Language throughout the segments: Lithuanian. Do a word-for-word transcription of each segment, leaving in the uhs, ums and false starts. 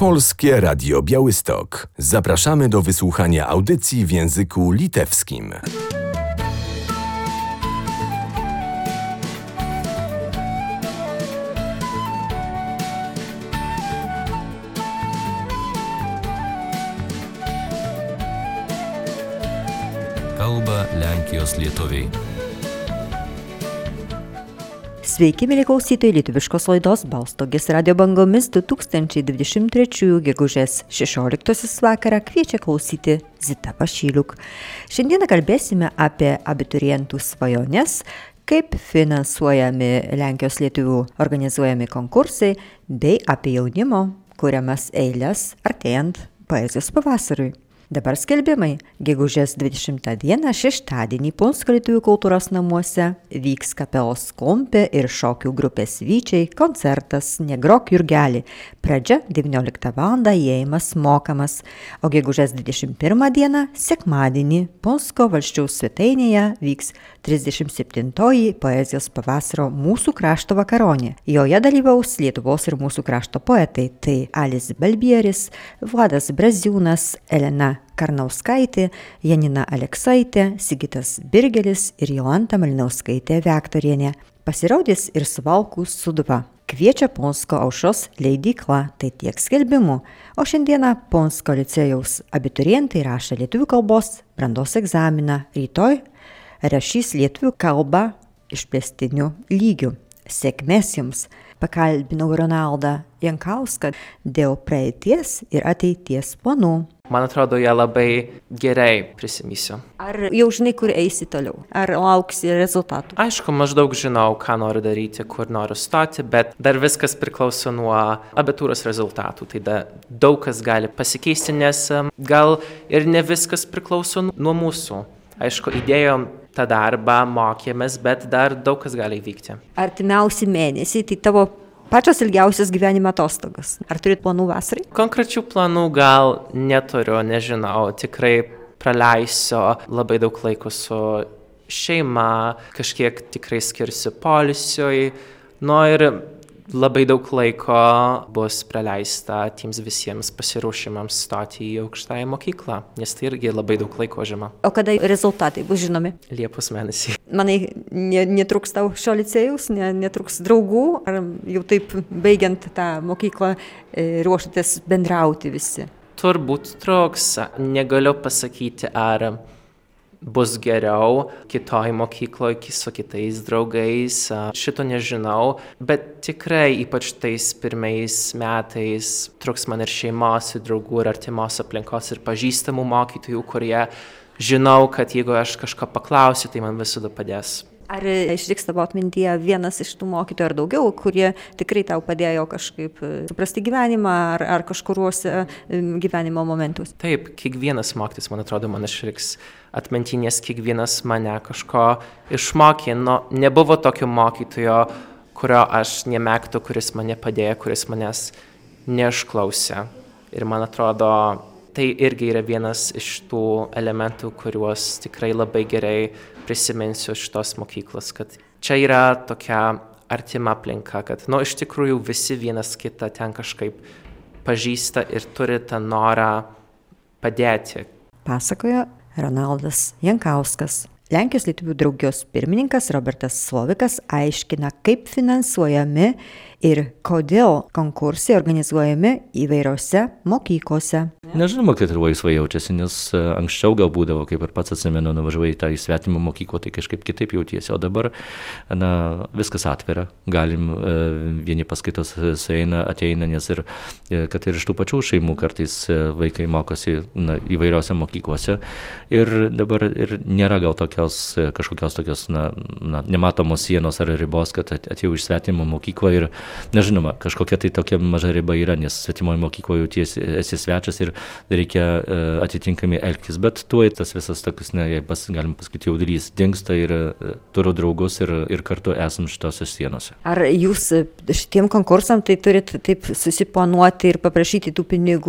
Polskie Radio Białystok. Zapraszamy do wysłuchania audycji w języku litewskim. Kalba Lenkijos lietuviai. Sveiki, mėly klausytojai, lietuviškos laidos Balstogės radio bangomis du tūkstančiai dvidešimt trečiųjų gegužės šešioliktosios vakarą kviečia klausyti Zita Pašyliuk. Šiandieną kalbėsime apie abiturientų svajones, kaip finansuojami Lenkijos lietuvių organizuojami konkursai, bei apie jaunimo kuriamas eiles artėjant poezijos pavasariui. Dabar skelbimai. Gegužės dvidešimtą dieną šeštadienį Punsko lietuvių kultūros namuose vyks kapelos Klumpė ir šokių grupės Vyčiai koncertas Negrok Jurgelį. Pradžia devynioliktą valandą, įėjimas mokamas. O gegužės dvidešimt pirmą dieną, sekmadienį, Punsko valsčiaus svetainėje vyks trisdešimt septintoji poezijos pavasario Mūsų krašto vakaronė. Joje dalyvaus Lietuvos ir mūsų krašto poetai. Tai Alis Balbieris, Vladas Braziūnas, Elena Karnauskaitė, Janina Aleksaitė, Sigitas Birgelis ir Jolanta Malinauskaitė Vektorienė. Pasirodys ir Suvalkų Sūduva. Kviečia Punsko aušros leidykla, tai tiek skelbimų. O šiandieną Punsko licėjaus abiturientai rašo lietuvių kalbos brandos egzaminą. Rytoj rašys lietuvių kalbą išplėstiniu lygiu. Sėkmės jums! Pakalbinau Ronaldą Jankauską dėl praeities ir ateities planų. Man atrodo, jie labai gerai prisimysiu. Ar jau žinai, kur eisi toliau? Ar lauksi rezultatų? Aišku, maždaug žinau, ką noriu daryti, kur noriu stoti, bet dar viskas priklauso nuo abitūros rezultatų. Tai da, daug kas gali pasikeisti, nes gal ir ne viskas priklauso nuo mūsų. Aišku, įdėjom tą darbą, mokėmės, bet dar daug kas gali įvykti. Artimiausi mėnesiai, tai tavo pačios ilgiausios gyvenimo atostogos. Ar turit planų vasarai? Konkrečių planų gal neturiu, nežinau. Tikrai praleisiu labai daug laiko su šeima, kažkiek tikrai skirsiu poilsiui. Nu ir labai daug laiko bus praleista tiems visiems pasiruošimams stoti į aukštąją mokyklą, nes tai irgi labai daug laiko žema. O kada rezultatai bus žinomi? Liepos mėnesį. Manai, ne, netruks tau šio licėjaus, ne, netruks draugų, ar jau taip baigiant tą mokyklą e, ruošitės bendrauti visi? Turbūt truks, negaliu pasakyti, ar bus geriau kitoj mokykloje su kitais draugais, šito nežinau, bet tikrai ypač tais pirmais metais truks man ir šeimos, ir draugų, ir artimos aplinkos, ir pažįstamų mokytojų, kurie žinau, kad jeigu aš kažko paklausiu, tai man visada padės. Ar išliks tavo atmintyje vienas iš tų mokytojų ar daugiau, kurie tikrai tau padėjo kažkaip suprasti gyvenimą ar, ar kažkuriuose gyvenimo momentus? Taip, kiekvienas mokytis, man atrodo, man išliks atminty, nes kiekvienas mane kažko išmokė. Nu, nebuvo tokio mokytojo, kurio aš nemėgtų, kuris mane padėjo, kuris manęs neišklausė. Ir man atrodo, tai irgi yra vienas iš tų elementų, kuriuos tikrai labai gerai prisiminsiu šitos mokyklos, kad čia yra tokia artima aplinka, kad, nu, iš tikrųjų visi vienas kitą ten kažkaip pažįsta ir turi tą norą padėti. Pasakojo Ronaldas Jankauskas. Lenkijos lietuvių draugijos pirmininkas Robertas Slovikas aiškina, kaip finansuojami ir kodėl konkursai organizuojami įvairiose mokyklose. Nežinoma, kad ir laisvai jaučiasi, nes anksčiau gal būdavo, kaip ir pats atsimenu, nuvažiavai į tą svetimą mokyklą, tai kažkaip kitaip jautiesi, o dabar na, viskas atvira, galim vieni paskaitos sueina, ateina, nes ir kad ir iš tų pačių šeimų kartais vaikai mokosi na, įvairiose mokyklose ir dabar ir nėra gal tokios, kažkokios tokios na, na, nematomos sienos ar ribos, kad atėjau iš svetimo mokyklą ir nežinoma, kažkokia tai tokia maža riba yra, nes svetimoje mokykloje jautiesi, esi svečias ir reikia uh, atitinkami elgtis, bet tuo tas visas tokius, ne, pas, galim pasakyti, jaudulys dingsta ir uh, turiu draugus ir, ir kartu esam šitose sienose. Ar jūs šitiem konkursam tai turit taip susiplanuoti ir paprašyti tų pinigų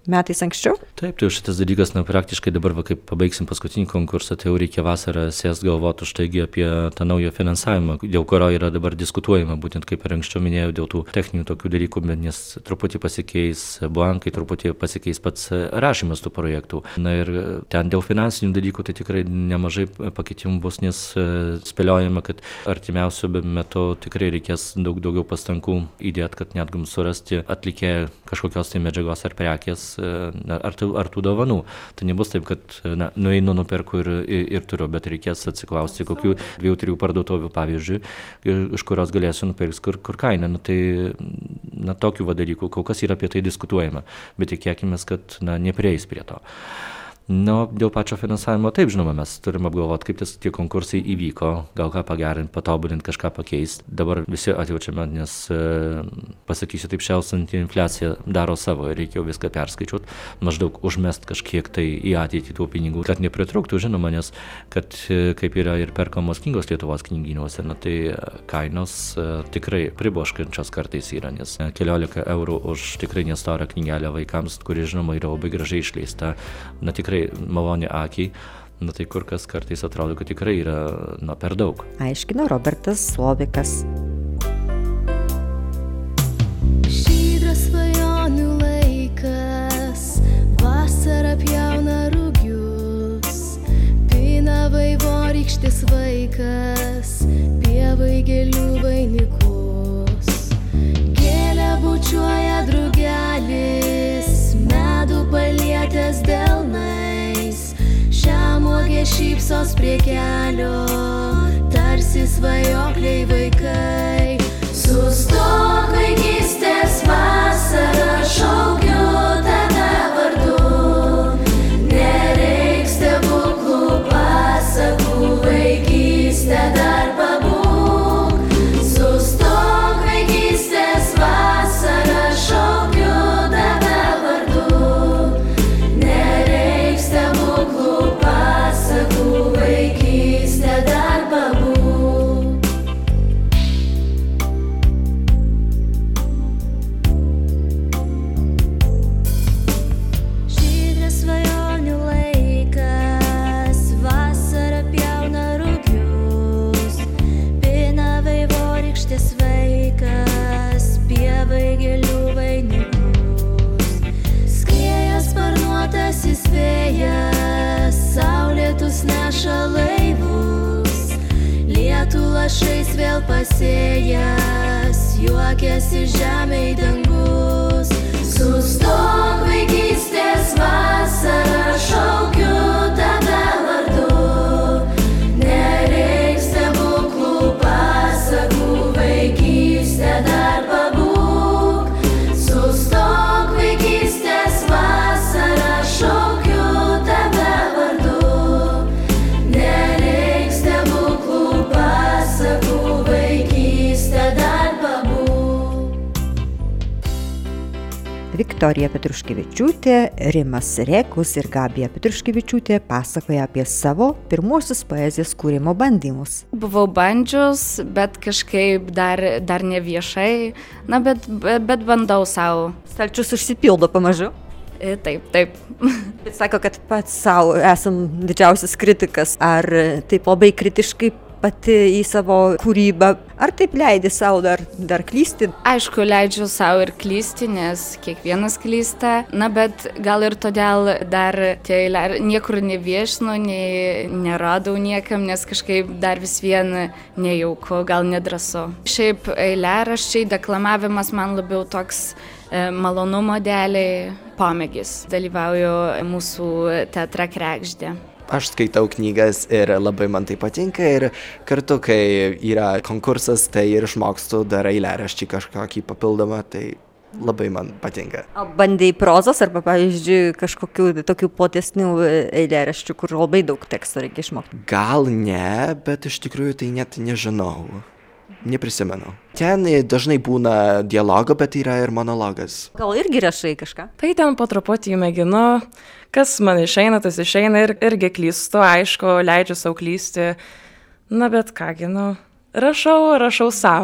metais anksčiau? Taip, tai šitas dalykas, na, praktiškai dabar, va, kaip pabaigsim paskutinį konkursą, tai jau reikia vasarą sėst galvoti už taigi apie tą naują finansavimą, dėl kurio yra dabar diskutuojama, būtent kaip ir anksčiau minėjau, dėl tų techninių tokių dalykų, nes truputį pasikeis bankai, truputį pasikeis pats rašymas tų projektų. Na ir ten dėl finansinių dalykų tai tikrai nemažai pakeitimų bus, nes spėliojama, kad artimiausiu metu tikrai reikės daug daugiau pastangų įdėti, kad net gum surasti atlikėją kažkokios tai medžiagos ar prekės ar tų, ar tų dovanų. Tai nebus taip, kad na, nueinu, nuperku ir, ir, ir turiu, bet reikės atsiklausti kokių dviejų, trijų parduotuvių, pavyzdžiui, iš kurios galėsiu nupirkti, kur, kur kaina. Nu, tai na, tokių va dalykų, kol kas yra apie tai diskutuojama, bet tikėkime, kad na, neprieis prie to. Na, dėl pačio finansavimo, taip, žinoma, mes turim apgalvoti, kaip tis, tie konkursai įvyko, gal ką pagerinti, patobulinti, kažką pakeisti. Dabar visi atjaučiame, nes e, pasakysiu taip, šelsanti infliacija daro savo ir reikia viską perskaičiuoti, maždaug užmest kažkiek tai į ateitį tų pinigų, kad nepritrūktų, žinoma, nes kad e, kaip yra ir perkamos knygos Lietuvos knygynuose, na, tai kainos e, tikrai priboškančios kartais yra, nes keliolika eurų už tikrai nestorą knygelę vaikams, kuri, žinoma, yra labai gražiai išleista, na, tikrai maloni akiai, na tai kur kas kartais atrodo, kad tikrai yra na, per daug. Aiškino Robertas Slovikas. Žydras svajonių laikas, vasara pjauna rugius, pina vaivorykštis vaikas, pievai gėlių vainikus. Gėlę bučiuoja drugelis, medų palietęs delnais, žemuogė šypsos prie kelio, tarsi svajokliai vaikai. Sustok vaikystės vasarą, šaukiu tave vardu, nereiks stebuklų pasakų, vaikystę dar pabūk. Sustok vaikystės vasarą, šaukiu tave vardu, nereiks stebuklų pasakų, vaikystę dar pabūk. Žydras svajonių laikas, vasara pjauna rugius, pina vaivorykštis vaikas, pievai gėlių vainikus. Skrieja sparnuotasis vėjas, saulėtus neša laivus, lietų lašais vėl pasėjęs, juokiasi žemei dangus. Sustok vaikystės vasarą, šaukiu tave vardu, nereiks stebuklų pasakų, vaikystę dar pabūk. Sustok vaikystės vasarą, šaukiu tave vardu, nereiks stebuklų pasakų, vaikystę dar pabūk. Viktorija Petruškevičiūtė, Rimas Rekus ir Gabija Petruškevičiūtė pasakoja apie savo pirmuosius poezijos kūrimo bandymus. Buvau bandžius, bet kažkaip dar, dar ne viešai, na, bet, bet bandau savo. Stalčius užsipildo pamažu. E, Taip, taip. Bet sako, kad pats savo esam didžiausias kritikas. Ar taip labai kritiškai pati į savo kūrybą, ar taip leidi savo dar, dar klysti? Aišku, leidžiu savo ir klysti, nes kiekvienas klysta, na, bet gal ir todėl dar tie eilėr niekur neviešinu, nei neradau niekam, nes kažkaip dar vis vien nejauku, gal nedrąsu. Šiaip eilėraščiai, deklamavimas man labiau toks e, malonumo dėliai pomėgis. Dalyvauju mūsų teatre Kregždė. Aš skaitau knygas ir labai man tai patinka ir kartu, kai yra konkursas, tai ir išmokstu dar eilėraštį kažkokį papildomą, tai labai man patinka. O bandai prozos arba, pavyzdžiui, kažkokių tokių platesnių eilėraščių, kur labai daug teksto reikia išmokti? Gal ne, bet iš tikrųjų tai net nežinau. Neprisimenu. Ten dažnai būna dialogo, bet yra ir monologas. Gal irgi rašai kažką? Tai ten po truputį mėginu, kas man išeina, tas išeina ir irgi klystu, aišku, leidžiu savo klysti. Na bet kągi, nu, rašau, rašau savo.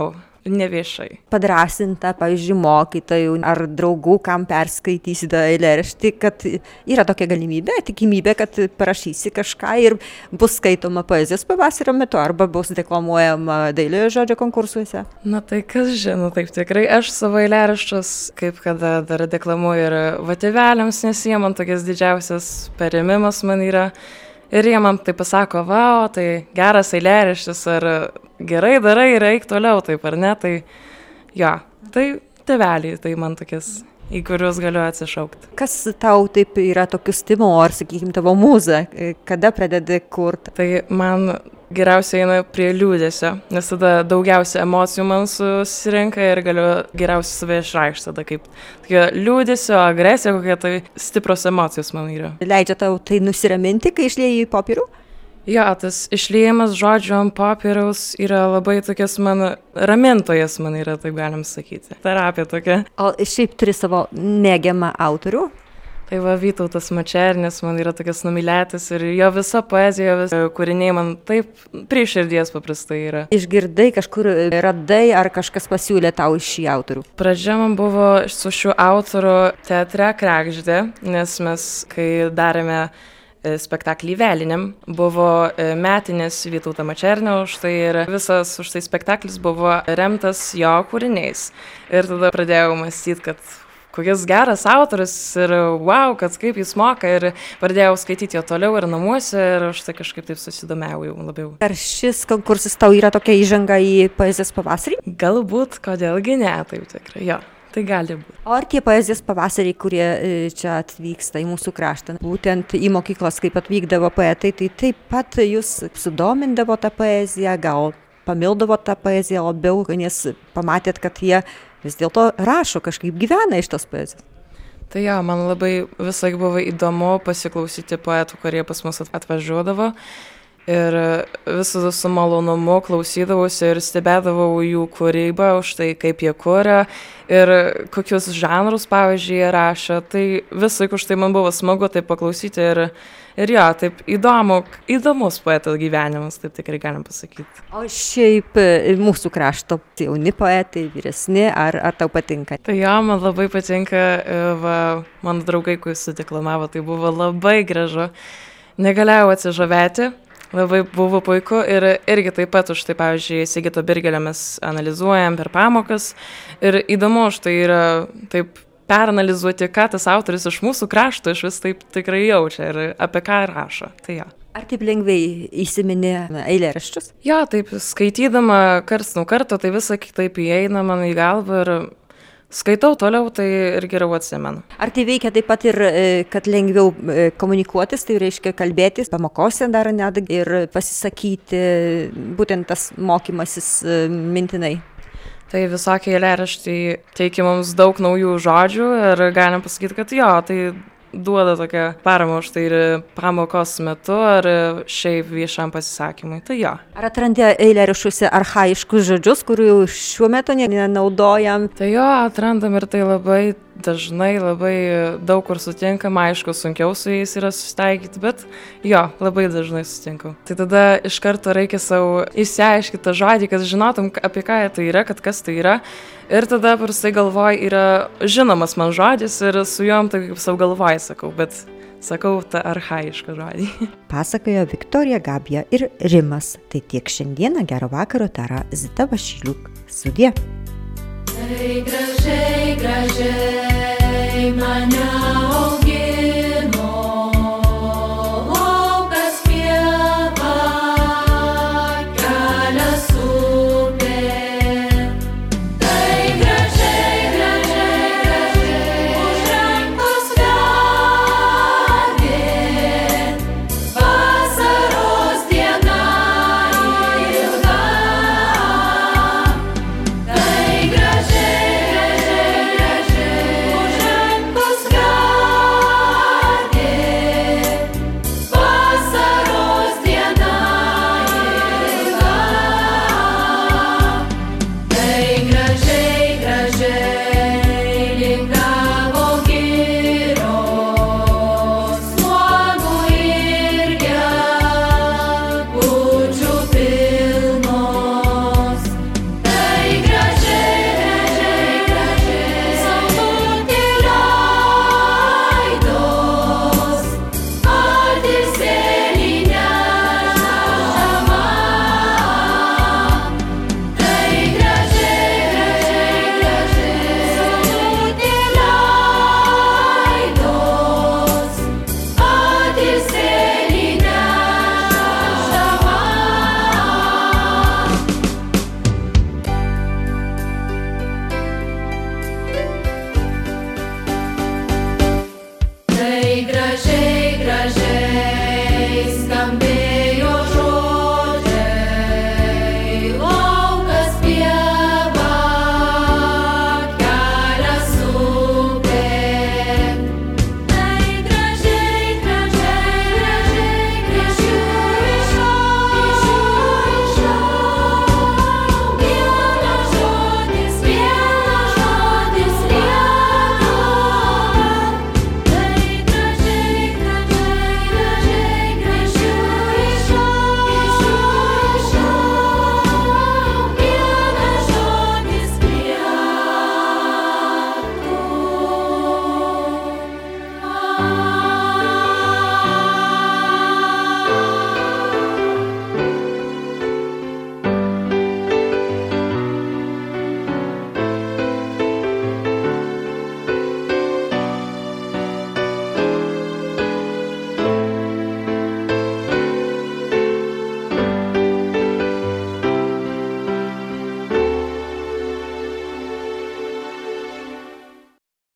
neviešai. Padrasinta, pavyzdžiui, mokytojų ar draugų, kam perskaitysite eilėraštį, kad yra tokia galimybė, tikimybė, kad parašysi kažką ir bus skaitoma poezijos pavasario metu arba bus deklamuojama dailiojo žodžio konkursuose. Na tai kas žino, taip tikrai aš savo eilėraščius, kaip kada dar deklamuoju ir va tėveliams, nes jie man tokias didžiausias perėmimas man yra. Ir jie man tai pasako, va, o tai geras eilėraštis, ar gerai darai ir eik toliau, taip ar ne, tai jo, tai tėveliai, tai man tokias, į kuriuos galiu atsišaukti. Kas tau taip yra tokių stimulo, ar, sakykime, tavo mūza, kada pradedi kurti? Tai man geriausiai eina prie liūdesio, nes tada daugiausia emocijų man susirenka ir galiu geriausiai save išreikšti tada kaip tokia liūdesio, agresija, kokia tai stipros emocijos man yra. Leidžia tau tai nusiraminti, kai išlieji į popierių? Jo, tas išliejimas žodžių ant popieriaus yra labai tokias man ramintojas, man yra, taip galim sakyti. Terapija tokia. O šiaip turi savo mėgiamą autorių? Tai va, Vytautas Mačernis man yra tokias numylėtis ir jo visa poezija, vis kūriniai man taip prie širdies paprastai yra. Išgirdai, kažkur radai ar kažkas pasiūlė tau iš šį autorių? Pradžia man buvo su šiuo autoriu teatre Kregždė, nes mes, kai darėme spektaklį Vėlinėm, buvo metinės Vytauto Mačernio už tai ir visas už tai spektaklis buvo remtas jo kūriniais. Ir tada pradėjau mąstyti, kad kokias geras autorius ir wow, kad kaip jis moka ir pradėjau skaityti jo toliau ir namuose ir aš tai kažkaip taip susidomėjau jau labiau. Ar šis konkursas tau yra tokia įžanga į poezijos pavasarį? Galbūt, kodėlgi ne, taip tikrai, jo. Tai gali būti. O ar tie poezijos pavasariai, kurie čia atvyksta į mūsų kraštą, būtent į mokyklas, kaip atvykdavo poetai, tai taip pat jūs sudomindavo tą poeziją, gal pamildavo tą poeziją labiau, nes pamatėt, kad jie vis dėlto rašo, kažkaip gyvena iš tos poezijos? Tai jo, man labai visai buvo įdomu pasiklausyti poetų, kurie pas mus atvažiuodavo. Ir visų su malonumu klausydavausi ir stebėdavau jų kūrybą už tai, kaip jie kuria ir kokius žanrus, pavyzdžiui, jie rašo. Tai visai už tai man buvo smagu tai paklausyti ir, ir jo, taip įdomu, įdomus poetas gyvenimas, taip tikrai galim pasakyti. O šiaip mūsų krašto jauni poetai, vyresni, ar, ar tau patinka? Tai jo, man labai patinka, va, mano draugai, kuris sudeklamavo, tai buvo labai gražu. Negalėjau atsižavėti. Labai buvo puiku ir irgi taip pat už tai, pavyzdžiui, Sigito Birgelio mes analizuojam per pamokas ir įdomu už tai yra taip peranalizuoti, ką tas autorius iš mūsų krašto iš vis taip tikrai jaučia ir apie ką rašo. Tai jo. Ar taip lengvai įsiminė eilėraščius? Jo, taip skaitydama karts nuo karto, tai visą kitaip įeina man į galvą ir skaitau toliau, tai ir geriau atsimenu. Ar tai veikia taip pat ir, kad lengviau komunikuotis, tai reiškia kalbėtis, pamokose dar net ir pasisakyti, būtent tas mokymasis mintinai? Tai visokie eilėraščiai teikia mums daug naujų žodžių ir galim pasakyti, kad jo, tai duoda tokią paramą už tai ir pamokos metu ar šiaip viešam pasisakymui. Tai jo. Ar atrandi eilėraščiuose archaiškus žodžius, kurių šiuo metu nenaudojam? Tai jo, atrandam ir tai labai dažnai, labai daug kur sutinkam, aišku, sunkiau su jais yra susitaikyti, bet jo, labai dažnai sutinkam. Tai tada iš karto reikia savo išsiaiškinti tą žodį, kad žinotum, apie ką tai yra, kad kas tai yra. Ir tada prastai galvoj yra žinomas man žodis ir su juom tai kaip savo galvoj sakau, bet sakau tą archaišką žodį. Pasakojo Viktorija, Gabija ir Rimas. Tai tiek šiandieną, gero vakaro tara Zita Vašyliuk. Sudie. Gražiai, gražiai mane